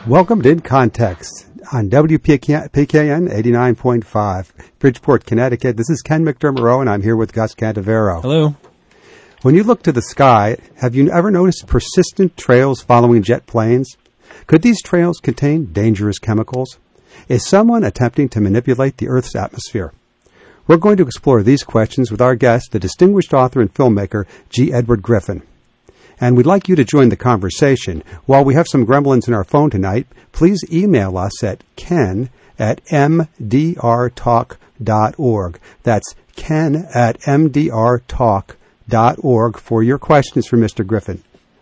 Welcome to In Context on WPKN 89.5, Bridgeport, Connecticut. This is Ken McDermott, and I'm here with Gus Cantavero. Hello. When you look to the sky, have you ever noticed persistent trails following jet planes? Could these trails contain dangerous chemicals? Is someone attempting to manipulate the Earth's atmosphere? We're going to explore these questions with our guest, the distinguished author and filmmaker, G. Edward Griffin. And we'd like you to join the conversation. While we have some gremlins in our phone tonight, please email us at ken@mdrtalk.org. That's ken@mdrtalk.org for your questions for Mr. Griffin.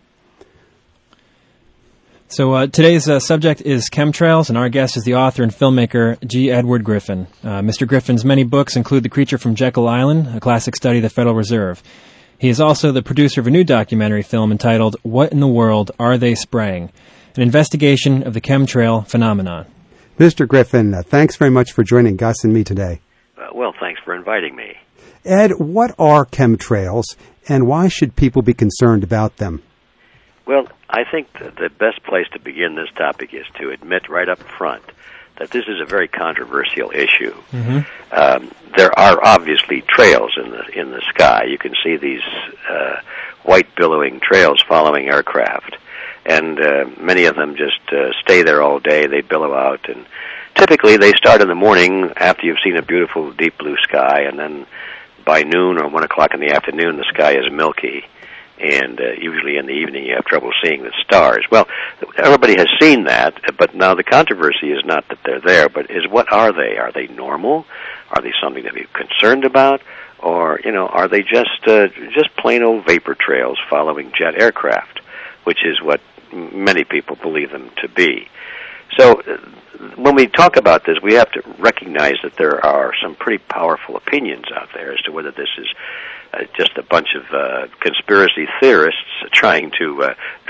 So today's subject is chemtrails, and our guest is the author and filmmaker G. Edward Griffin. Mr. Griffin's many books include The Creature from Jekyll Island, a classic study of the Federal Reserve. He is also the producer of a new documentary film entitled What in the World Are They Spraying? An investigation of the chemtrail phenomenon. Mr. Griffin, thanks very much for joining Gus and me today. Well, thanks for inviting me. Ed, what are chemtrails, and why should people be concerned about them? Well, I think the best place to begin this topic is to admit right up front that this is a very controversial issue. Mm-hmm. There are obviously trails in the sky. You can see these white billowing trails following aircraft, and many of them just stay there all day. They billow out, and typically they start in the morning after you've seen a beautiful deep blue sky, and then by noon or 1 o'clock in the afternoon, the sky is milky. And usually in the evening you have trouble seeing the stars. Well, everybody has seen that, but now the controversy is not that they're there, but is what are they? Are they normal? Are they something to be concerned about? Or, are they just plain old vapor trails following jet aircraft, which is what many people believe them to be. So when we talk about this, we have to recognize that there are some pretty powerful opinions out there as to whether this is just a bunch of conspiracy theorists trying to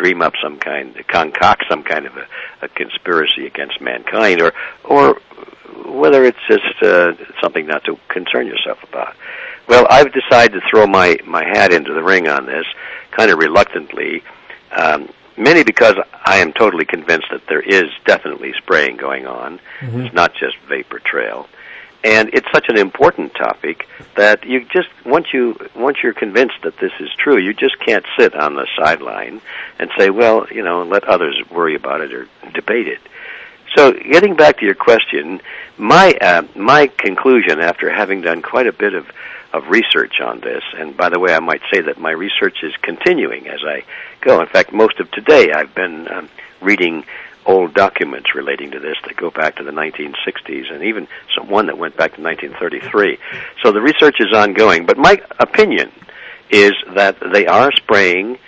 concoct some kind of a conspiracy against mankind, or whether it's just something not to concern yourself about. Well, I've decided to throw my hat into the ring on this, kind of reluctantly, mainly because I am totally convinced that there is definitely spraying going on. Mm-hmm. It's not just vapor trail. And it's such an important topic that you just once you're convinced that this is true, you just can't sit on the sideline and say, well, let others worry about it or debate it. So, getting back to your question, my conclusion after having done quite a bit of research on this, and by the way, I might say that my research is continuing as I go. In fact, most of today I've been reading old documents relating to this that go back to the 1960s, and even one that went back to 1933. So the research is ongoing, but my opinion is that they are spraying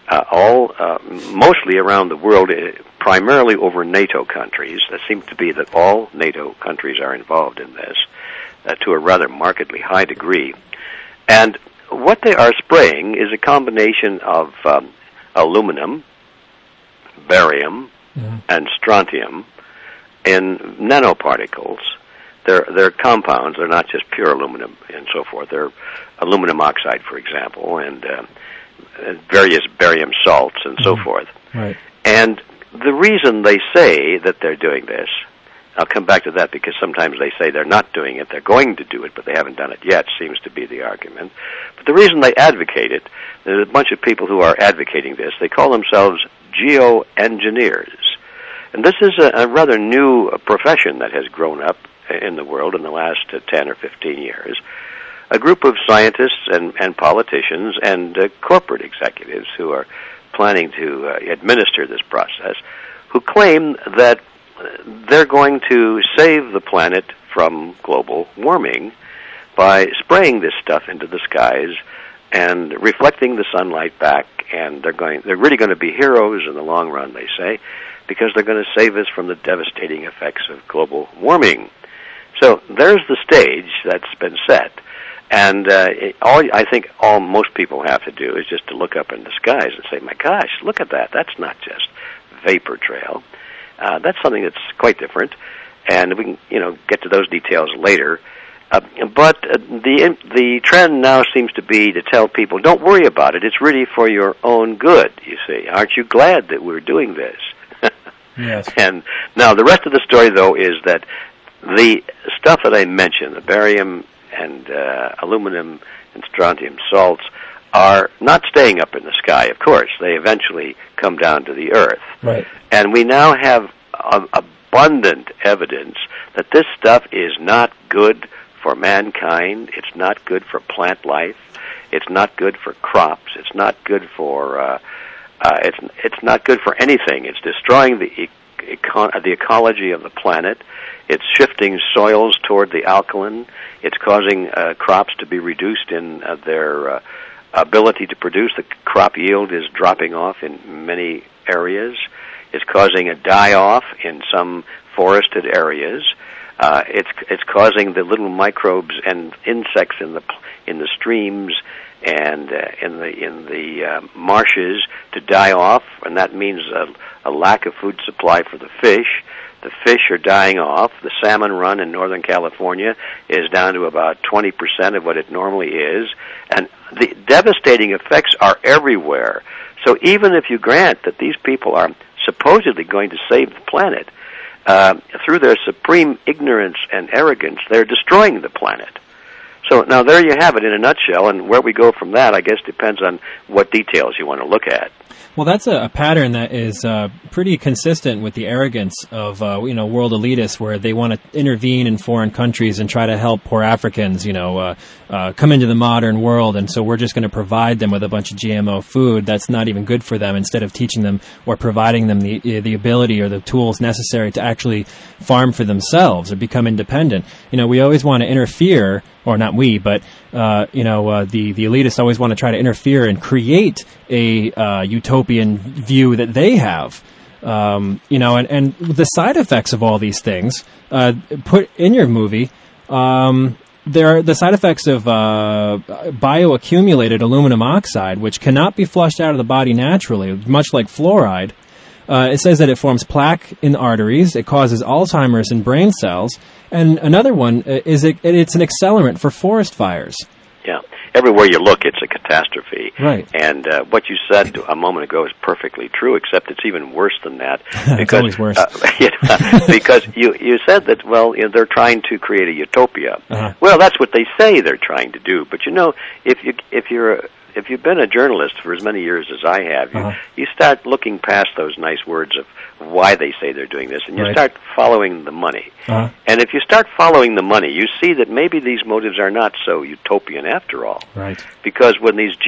mostly around the world, primarily over NATO countries. It seems to be that all NATO countries are involved in this to a rather markedly high degree. And what they are spraying is a combination of aluminum, barium, and strontium in nanoparticles. They're compounds. They're not just pure aluminum and so forth. They're aluminum oxide, for example, and various barium salts and so forth. Right. And the reason they say that they're doing this, I'll come back to that because sometimes they say they're not doing it, they're going to do it, but they haven't done it yet, seems to be the argument. But the reason they advocate it, there's a bunch of people who are advocating this. They call themselves geoengineers. And this is a rather new profession that has grown up in the world in the last 10 or 15 years. A group of scientists and politicians and corporate executives who are planning to administer this process, who claim that they're going to save the planet from global warming by spraying this stuff into the skies and reflecting the sunlight back, and they're really going to be heroes in the long run, they say, because they're going to save us from the devastating effects of global warming. So there's the stage that's been set, and I think most people have to do is just to look up in the skies and say, my gosh, look at that. That's not just vapor trail. That's something that's quite different, and we can, get to those details later. But the trend now seems to be to tell people, don't worry about it. It's really for your own good, you see. Aren't you glad that we're doing this? Yes. And now the rest of the story, though, is that the stuff that I mentioned, the barium and aluminum and strontium salts, are not staying up in the sky, of course. They eventually come down to the Earth. Right. And we now have abundant evidence that this stuff is not good for mankind. It's not good for plant life. It's not good for crops. It's not good for it's not good for anything. It's destroying the ecology of the planet. It's shifting soils toward the alkaline. It's causing crops to be reduced in their ability to produce. The crop yield is dropping off in many areas. It's causing a die-off in some forested areas. It's causing the little microbes and insects in the streams and in the marshes to die off, and that means a lack of food supply for the fish. The fish are dying off. The salmon run in Northern California is down to about 20% of what it normally is, and the devastating effects are everywhere. So even if you grant that these people are supposedly going to save the planet, through their supreme ignorance and arrogance, they're destroying the planet. So now there you have it in a nutshell, and where we go from that, I guess, depends on what details you want to look at. Well, that's a pattern that is pretty consistent with the arrogance of world elitists, where they want to intervene in foreign countries and try to help poor Africans, come into the modern world, and so we're just going to provide them with a bunch of GMO food that's not even good for them, instead of teaching them or providing them the ability or the tools necessary to actually farm for themselves or become independent. We always want to interfere, or not we, but the elitists always want to try to interfere and create a utopian view that they have. And the side effects of all these things put in your movie. There are the side effects of bioaccumulated aluminum oxide, which cannot be flushed out of the body naturally, much like fluoride. It says that it forms plaque in arteries. It causes Alzheimer's in brain cells. And another one is it's an accelerant for forest fires. Yeah. Everywhere you look, it's a catastrophe. Right. And what you said a moment ago is perfectly true, except it's even worse than that. It's always worse. Because you said that, they're trying to create a utopia. Uh-huh. Well, that's what they say they're trying to do. But if you've been a journalist for as many years as I have, you start looking past those nice words of why they say they're doing this, and you start following the money. Uh-huh. And if you start following the money, you see that maybe these motives are not so utopian after all. Right. Because when these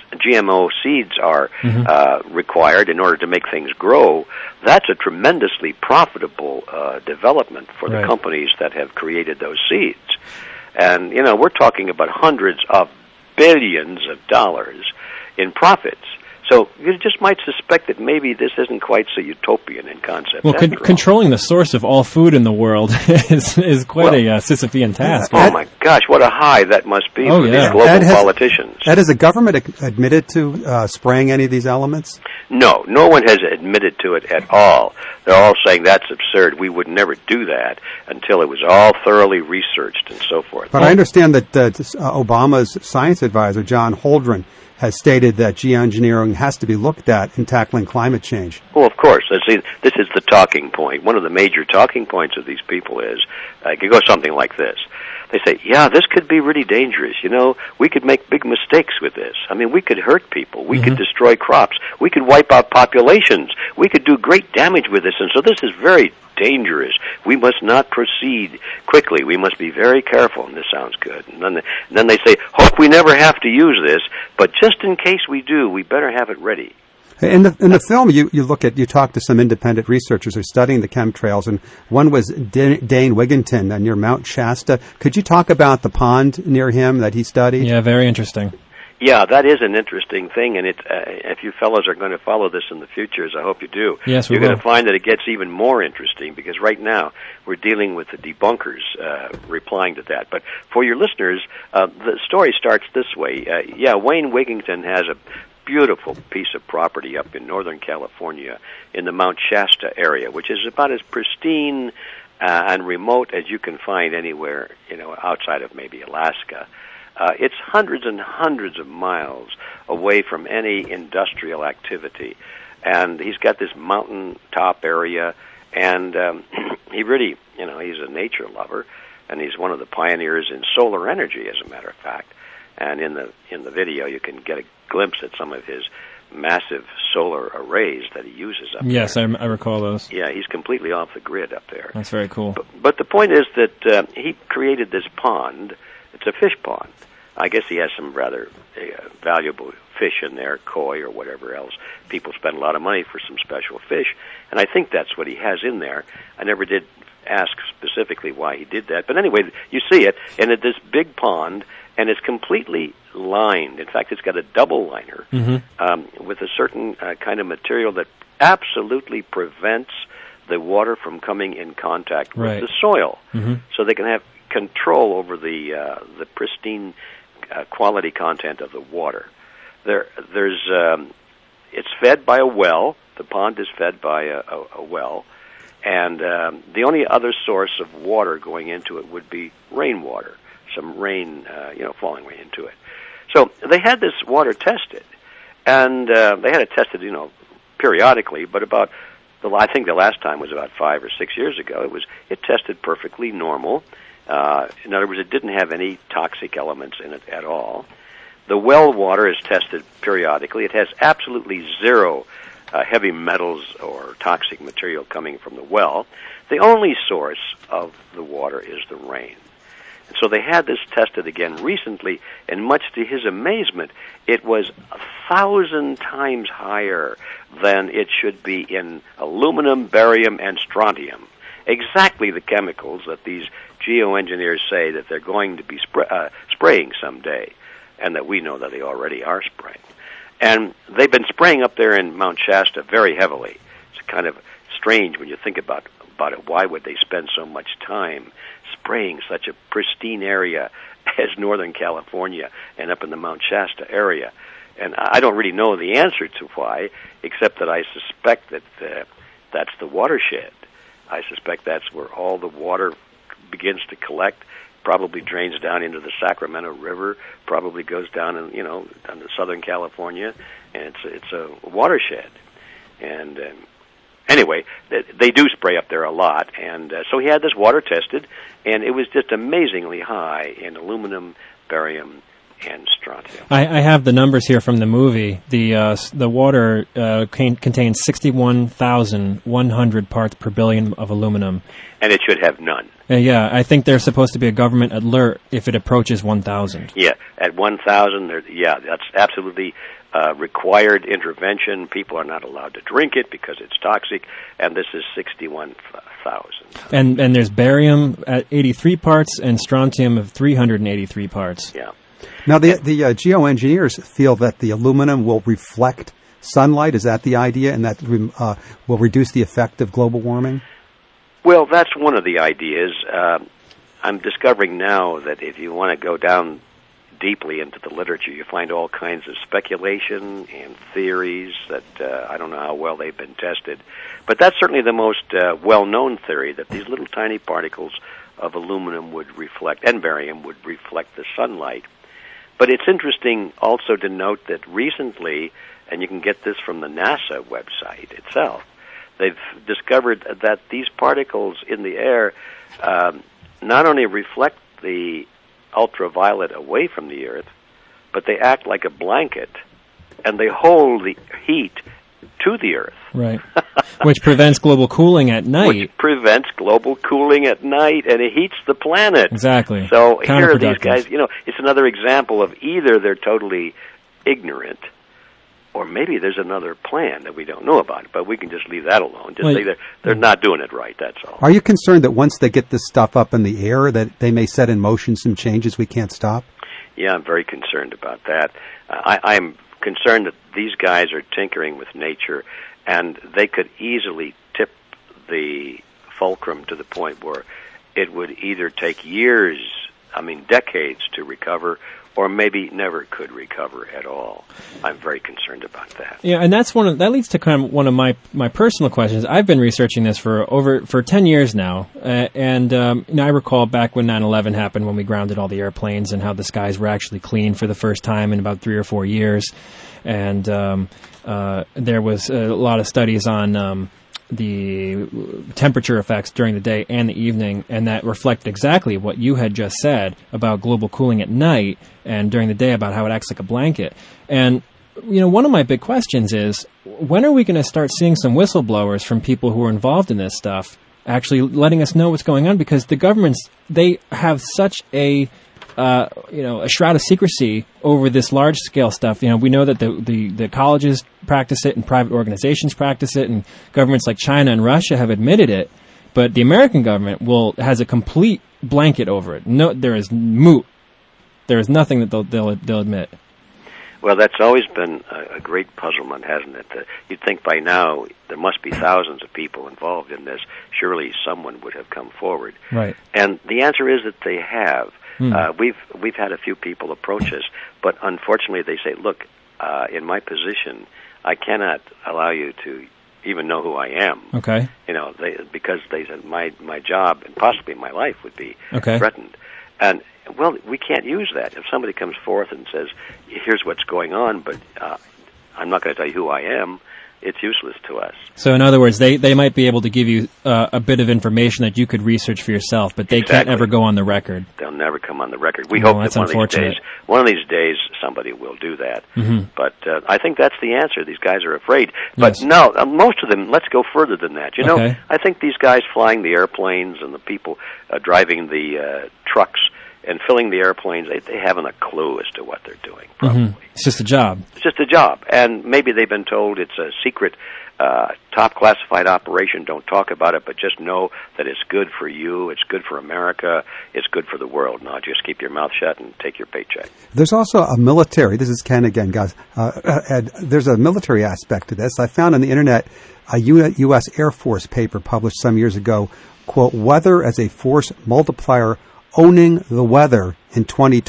GMO seeds are required in order to make things grow, that's a tremendously profitable development for the companies that have created those seeds. And, we're talking about hundreds of billions of dollars in profits. So you just might suspect that maybe this isn't quite so utopian in concept. Well, controlling the source of all food in the world is quite a Sisyphean task. Oh, my gosh, what a high that must be for these global politicians. Ed, has the government admitted to spraying any of these elements? No one has admitted to it at all. They're all saying that's absurd. We would never do that until it was all thoroughly researched and so forth. But I understand that Obama's science advisor, John Holdren, has stated that geoengineering has to be looked at in tackling climate change. Well, of course. See, this is the talking point. One of the major talking points of these people is, it goes something like this. They say, this could be really dangerous. We could make big mistakes with this. I mean, we could hurt people. We could destroy crops. We could wipe out populations. We could do great damage with this. And so this is very dangerous. We must not proceed quickly. We must be very careful. And this sounds good. And then they say, hope we never have to use this, but just in case we do, we better have it ready. In the film, you talk to some independent researchers who are studying the chemtrails, and one was Dane Wigington near Mount Shasta. Could you talk about the pond near him that he studied? Yeah, very interesting. Yeah, that is an interesting thing, and if you fellows are going to follow this in the future, as I hope you do, yes, you're going to find that it gets even more interesting, because right now we're dealing with the debunkers replying to that. But for your listeners, the story starts this way. Wayne Wigington has a beautiful piece of property up in Northern California in the Mount Shasta area, which is about as pristine and remote as you can find anywhere, outside of maybe Alaska. It's hundreds and hundreds of miles away from any industrial activity. and he's got this mountain top area, and he really, he's a nature lover, and he's one of the pioneers in solar energy, as a matter of fact. And in the video, you can get a glimpse at some of his massive solar arrays that he uses up there. Yes, I recall those. Yeah, he's completely off the grid up there. That's very cool. But the point is that he created this pond. It's a fish pond. I guess he has some rather valuable fish in there, koi or whatever else. People spend a lot of money for some special fish, and I think that's what he has in there. I never did ask specifically why he did that. But anyway, you see it, and it's this big pond, and it's completely lined. In fact, it's got a double liner with a certain kind of material that absolutely prevents the water from coming in contact with the soil. So they can have control over the pristine quality content of the water. It's fed by a well. The pond is fed by a well, and the only other source of water going into it would be rainwater, some rain, falling right into it. So they had this water tested, and they had it tested, periodically. But I think the last time was about 5 or 6 years ago. It tested perfectly normal. In other words, it didn't have any toxic elements in it at all. The well water is tested periodically. It has absolutely zero heavy metals or toxic material coming from the well. The only source of the water is the rain. And so they had this tested again recently, and much to his amazement, it was 1,000 times higher than it should be in aluminum, barium, and strontium. Exactly the chemicals that these geoengineers say that they're going to be spraying someday, and that we know that they already are spraying. And they've been spraying up there in Mount Shasta very heavily. It's kind of strange when you think about it. Why would they spend so much time spraying such a pristine area as Northern California and up in the Mount Shasta area? And I don't really know the answer to why, except that I suspect that that's the watershed. I suspect that's where all the water begins to collect, probably drains down into the Sacramento River, probably goes down down to Southern California, and it's a watershed. And anyway, they do spray up there a lot, and so he had this water tested, and it was just amazingly high in aluminum, barium, and strontium. I have the numbers here from the movie. The water contains 61,100 parts per billion of aluminum. And it should have none. Yeah, I think there's supposed to be a government alert if it approaches 1,000. Yeah, at 1,000, that's absolutely required intervention. People are not allowed to drink it because it's toxic, and this is 61,000. And there's barium at 83 parts and strontium of 383 parts. Yeah. Now, the geoengineers feel that the aluminum will reflect sunlight. Is that the idea, and that will reduce the effect of global warming? Well, that's one of the ideas. I'm discovering now that if you want to go down deeply into the literature, you find all kinds of speculation and theories that I don't know how well they've been tested. But that's certainly the most well-known theory, that these little tiny particles of aluminum would reflect, and barium would reflect the sunlight. But it's interesting also to note that recently, and you can get this from the NASA website itself, they've discovered that these particles in the air not only reflect the ultraviolet away from the Earth, but they act like a blanket, and they hold the heat to the Earth. Right. Which prevents global cooling at night. Which prevents global cooling at night, and it heats the planet. Exactly. So here are these guys, it's another example of either they're totally ignorant, or maybe there's another plan that we don't know about, but we can just leave that alone. Just say they're not doing it right, that's all. Are you concerned that once they get this stuff up in the air, that they may set in motion some changes we can't stop? Yeah, I'm very concerned about that. I'm concerned that these guys are tinkering with nature, and they could easily tip the fulcrum to the point where it would either take decades to recover, or maybe never could recover at all. I'm very concerned about that. Yeah, and that leads to kind of one of my personal questions. I've been researching this for 10 years now, and I recall back when 9/11 happened, when we grounded all the airplanes, and how the skies were actually clean for the first time in about 3 or 4 years, and there was a lot of studies on the temperature effects during the day and the evening, and that reflected exactly what you had just said about global cooling at night, and during the day about how it acts like a blanket. And one of my big questions is, when are we going to start seeing some whistleblowers from people who are involved in this stuff actually letting us know what's going on? Because the governments, they have such a shroud of secrecy over this large-scale stuff. We know that the colleges practice it, and private organizations practice it, and governments like China and Russia have admitted it. But the American government has a complete blanket over it. No, there is moot. There is nothing that they'll admit. Well, that's always been a great puzzlement, hasn't it? You'd think by now there must be thousands of people involved in this. Surely someone would have come forward. Right. And the answer is that they have. We've had a few people approach us, but unfortunately they say, look, in my position, I cannot allow you to even know who I am. Okay. Because they said my job and possibly my life would be threatened. And, well, we can't use that. If somebody comes forth and says, here's what's going on, but I'm not going to tell you who I am, it's useless to us. So, in other words, they might be able to give you a bit of information that you could research for yourself, but they can't ever go on the record. They'll never come on the record. We hope that one of these days somebody will do that. Mm-hmm. But I think that's the answer. These guys are afraid. But no, most of them, let's go further than that. I think these guys flying the airplanes and the people driving the trucks and filling the airplanes, they haven't a clue as to what they're doing, probably. Mm-hmm. It's just a job. It's just a job. And maybe they've been told it's a secret, top classified operation, don't talk about it, but just know that it's good for you, it's good for America, it's good for the world. Now just keep your mouth shut and take your paycheck. There's also a military, this is Ken again, guys, Ed, there's a military aspect to this. I found on the internet a U.S. Air Force paper published some years ago, quote, "Weather as a Force Multiplier, Owning the Weather in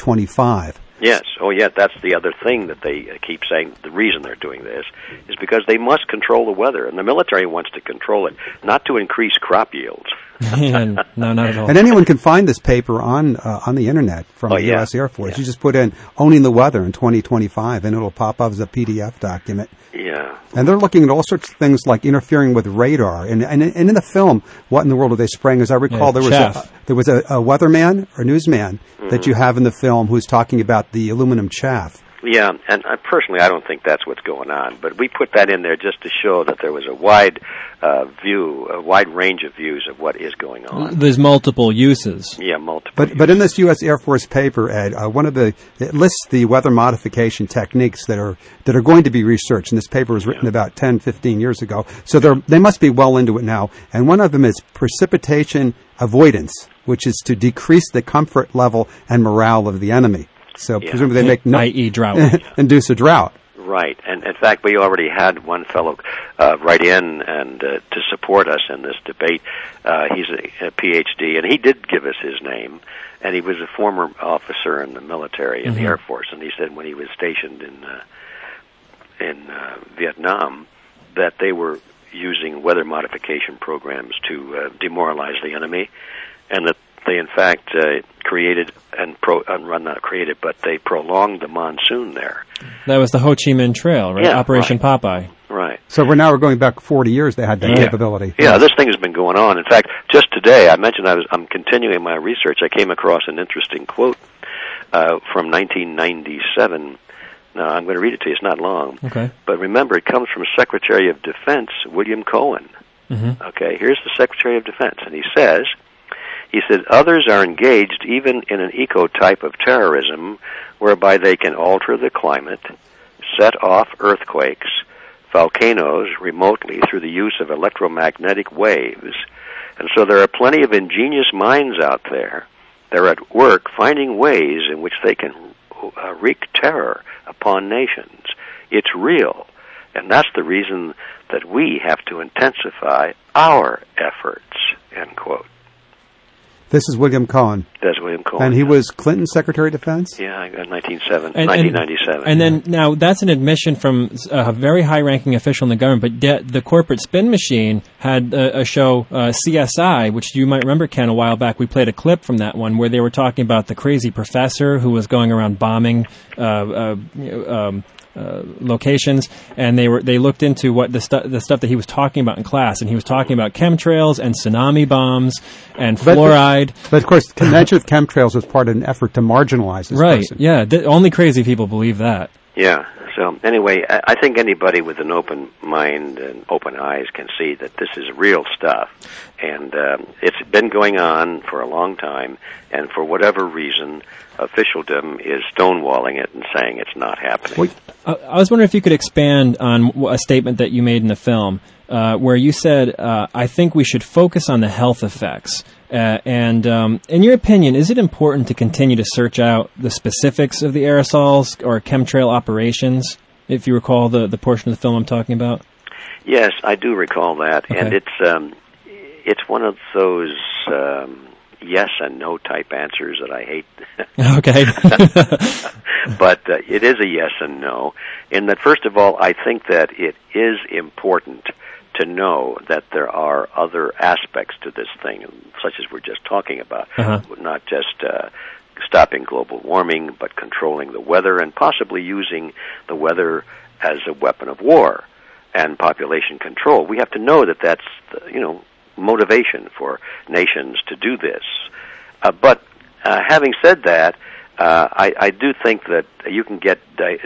2025. Yes. Oh, yeah, that's the other thing that they keep saying. The reason they're doing this is because they must control the weather, and the military wants to control it, not to increase crop yields. No, not at all. And anyone can find this paper on the internet from the U.S. Air Force. You just put in "Owning the Weather in 2025," and it'll pop up as a PDF document. Yeah. And they're looking at all sorts of things like interfering with radar. And in the film, what in the world are they spraying? As I recall, there was a weatherman or newsman that you have in the film who's talking about the aluminum chaff. Yeah, and personally, I don't think that's what's going on. But we put that in there just to show that there was a wide wide range of views of what is going on. There's multiple uses. Yeah, multiple. But in this U.S. Air Force paper, Ed, it lists the weather modification techniques that are going to be researched. And this paper was written about 10, 15 years ago, so they must be well into it now. And one of them is precipitation avoidance, which is to decrease the comfort level and morale of the enemy. So presumably they make i.e. drought. Induce a drought. Right, and in fact, we already had one fellow write in and to support us in this debate. He's a PhD, and he did give us his name, and he was a former officer in the military, in the Air Force, and he said when he was stationed in Vietnam that they were using weather modification programs to demoralize the enemy, and that they in fact created but they prolonged the monsoon there. That was the Ho Chi Minh Trail, right? Yeah, Operation Popeye. Right. So we're going back 40 years. They had that capability. Yeah, this thing has been going on. In fact, just today, I mentioned I'm continuing my research. I came across an interesting quote from 1997. Now, I'm going to read it to you. It's not long. Okay. But remember, it comes from Secretary of Defense William Cohen. Mm-hmm. Okay, here's the Secretary of Defense, and he said, others are engaged even in an eco-type of terrorism whereby they can alter the climate, set off earthquakes, volcanoes remotely through the use of electromagnetic waves. And so there are plenty of ingenious minds out there. They're at work finding ways in which they can wreak terror upon nations. It's real. And that's the reason that we have to intensify our efforts, end quote. This is William Cohen. That's William Cohen. And he was Clinton's Secretary of Defense? Yeah, 1997. And then, now, that's an admission from a very high-ranking official in the government, but the corporate spin machine had a show, CSI, which you might remember, Ken, a while back. We played a clip from that one where they were talking about the crazy professor who was going around bombing locations, and they looked into what the stuff that he was talking about in class, and he was talking about chemtrails and tsunami bombs and fluoride. But of course, the mention of chemtrails was part of an effort to marginalize this person. Yeah, only crazy people believe that. Yeah. So anyway, I think anybody with an open mind and open eyes can see that this is real stuff, and it's been going on for a long time, and for whatever reason, officialdom is stonewalling it and saying it's not happening. I was wondering if you could expand on a statement that you made in the film, where you said, I think we should focus on the health effects. And in your opinion, is it important to continue to search out the specifics of the aerosols or chemtrail operations, if you recall the portion of the film I'm talking about? Yes, I do recall that. Okay. And it's one of those yes and no type answers that I hate. Okay. But it is a yes and no, in that, first of all, I think that it is important to know that there are other aspects to this thing, such as we're just talking about, not just stopping global warming, but controlling the weather and possibly using the weather as a weapon of war and population control. We have to know that that's, motivation for nations to do this. But having said that, I do think that you can get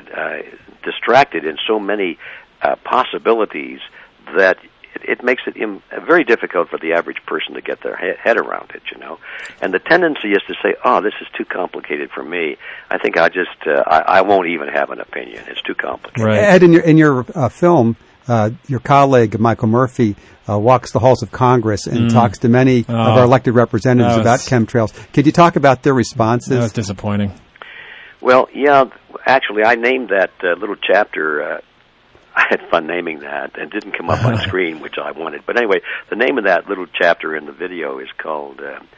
distracted in so many possibilities that it makes it very difficult for the average person to get their head around it, And the tendency is to say, oh, this is too complicated for me. I think I won't even have an opinion. It's too complicated. Right. Ed, in your film, your colleague, Michael Murphy, walks the halls of Congress and talks to many of our elected representatives about chemtrails. Could you talk about their responses? That was disappointing. Well, yeah, actually, I named that little chapter. I had fun naming that, and it didn't come up on screen, which I wanted. But anyway, the name of that little chapter in the video is called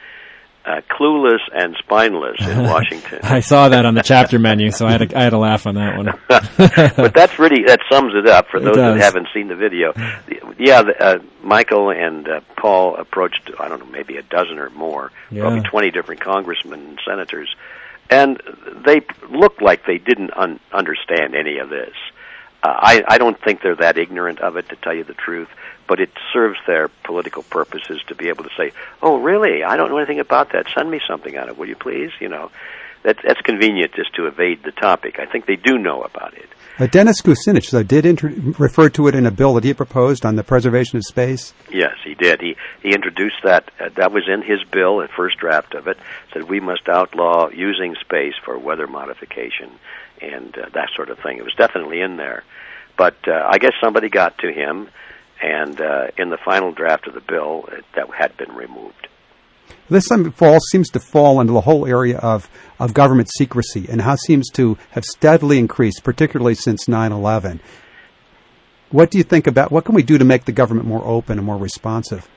Clueless and Spineless in Washington. I saw that on the chapter menu, so I had to laugh on that one. But that sums it up for those that haven't seen the video. Yeah, Michael and Paul approached, I don't know, maybe a dozen or more, probably 20 different congressmen and senators, and they looked like they didn't understand any of this. I don't think they're that ignorant of it, to tell you the truth, but it serves their political purposes to be able to say, oh, really? I don't know anything about that. Send me something on it, will you please? That's convenient just to evade the topic. I think they do know about it. Dennis Kucinich, though, did refer to it in a bill that he proposed on the preservation of space. Yes, he did. He introduced that. That was in his bill, the first draft of it, said we must outlaw using space for weather modification and that sort of thing. It was definitely in there. But I guess somebody got to him, and in the final draft of the bill, that had been removed. This seems to fall into the whole area of government secrecy, and how seems to have steadily increased, particularly since 9/11. What do you think about, what can we do to make the government more open and more responsive?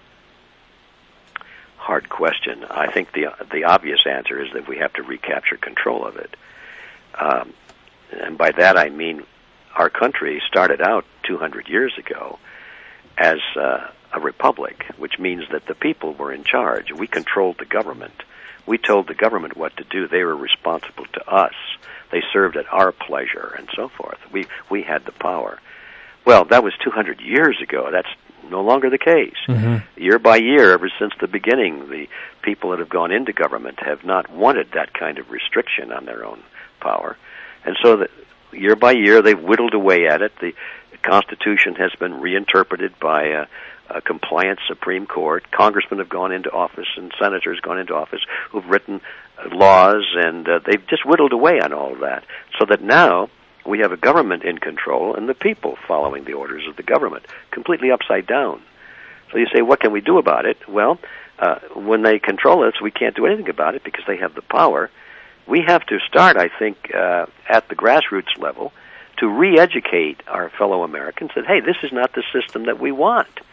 Hard question. I think the obvious answer is that we have to recapture control of it. And by that I mean our country started out 200 years ago as a republic, which means that the people were in charge. We controlled the government. We told the government what to do. They were responsible to us. They served at our pleasure and so forth. We had the power. Well, that was 200 years ago. That's no longer the case. Mm-hmm. Year by year, ever since the beginning, the people that have gone into government have not wanted that kind of restriction on their own power. And so that year by year, they've whittled away at it. The Constitution has been reinterpreted by a compliant Supreme Court. Congressmen have gone into office and senators gone into office who've written laws, and they've just whittled away on all of that. So that now we have a government in control and the people following the orders of the government, completely upside down. So you say, what can we do about it? Well, when they control us, we can't do anything about it because they have the power. We have to start, I think, at the grassroots level to re-educate our fellow Americans that, hey, this is not the system that we want.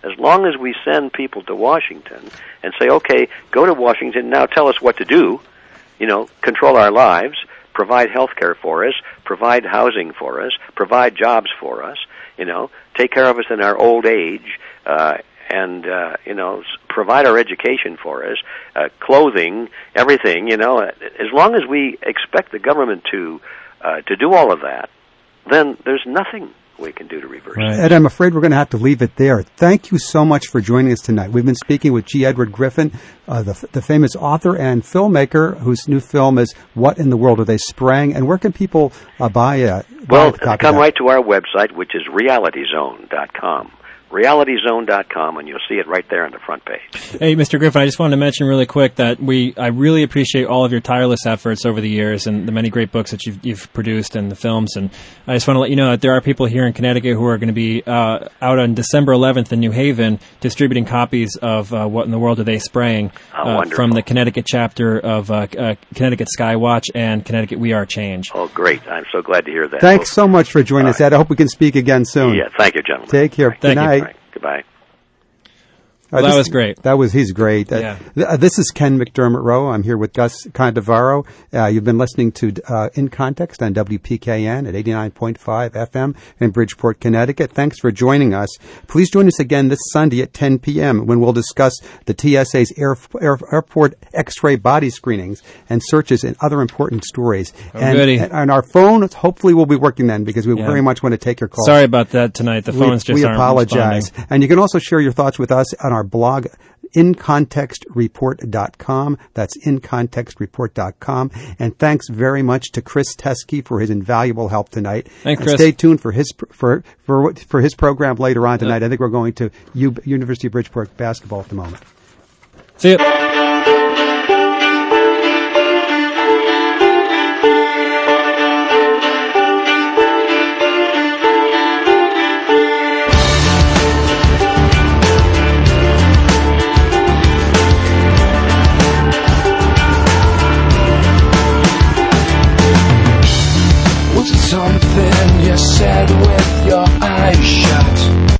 As long as we send people to Washington and say, okay, go to Washington, now tell us what to do, control our lives, provide health care for us, provide housing for us, provide jobs for us, take care of us in our old age, and provide our education for us, clothing, everything, as long as we expect the government to do all of that, then there's nothing we can do to reverse it. Ed, I'm afraid we're going to have to leave it there. Thank you so much for joining us tonight. We've been speaking with G. Edward Griffin, the famous author and filmmaker whose new film is What in the World Are They Spraying? And where can people buy a come right to our website, which is realityzone.com. realityzone.com, and you'll see it right there on the front page. Hey, Mr. Griffin, I just wanted to mention really quick that I really appreciate all of your tireless efforts over the years and the many great books that you've produced and the films. And I just want to let you know that there are people here in Connecticut who are going to be out on December 11th in New Haven distributing copies of What in the World Are They Spraying from the Connecticut chapter of Connecticut Skywatch and Connecticut We Are Change. Oh, great. I'm so glad to hear that. Thanks so much for joining us, Ed. I hope we can speak again soon. Yeah, thank you, gentlemen. Take care. Good night. Goodbye. Well, that was great. He's great. Yeah. This is Ken McDermott Rowe. I'm here with Gus Candavaro. You've been listening to In Context on WPKN at 89.5 FM in Bridgeport, Connecticut. Thanks for joining us. Please join us again this Sunday at 10 p.m. when we'll discuss the TSA's airport X-ray body screenings and searches and other important stories. And our phone hopefully will be working then because we very much want to take your calls. Sorry about that tonight. The phones just aren't apologize. responding. And you can also share your thoughts with us on our blog, incontextreport.com. That's incontextreport.com. And thanks very much to Chris Teskey for his invaluable help tonight. Thanks, and Chris. Stay tuned for his program later on tonight. I think we're going to University of Bridgeport basketball at the moment. See you. Something you said with your eyes shut.